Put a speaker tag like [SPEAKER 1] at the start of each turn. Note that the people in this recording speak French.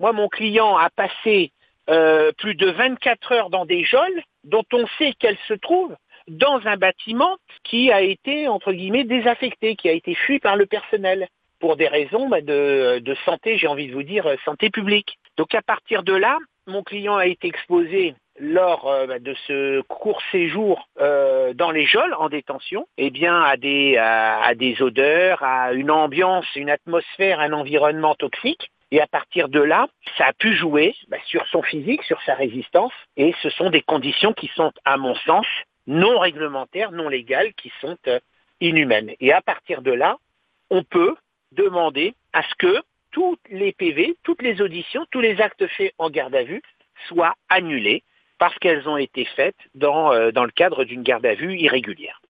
[SPEAKER 1] Moi, mon client a passé plus de 24 heures dans des geôles dont on sait qu'elles se trouvent dans un bâtiment qui a été, entre guillemets, désaffecté, qui a été fui par le personnel pour des raisons de santé, j'ai envie de vous dire, santé publique. Donc à partir de là, mon client a été exposé lors de ce court séjour dans les geôles en détention, à des odeurs, à une ambiance, une atmosphère, un environnement toxique. Et à partir de là, ça a pu jouer sur son physique, sur sa résistance. Et ce sont des conditions qui sont, à mon sens, non réglementaires, non légales, qui sont inhumaines. Et à partir de là, on peut demander à ce que tous les PV, toutes les auditions, tous les actes faits en garde à vue soient annulés parce qu'elles ont été faites dans le cadre d'une garde à vue irrégulière.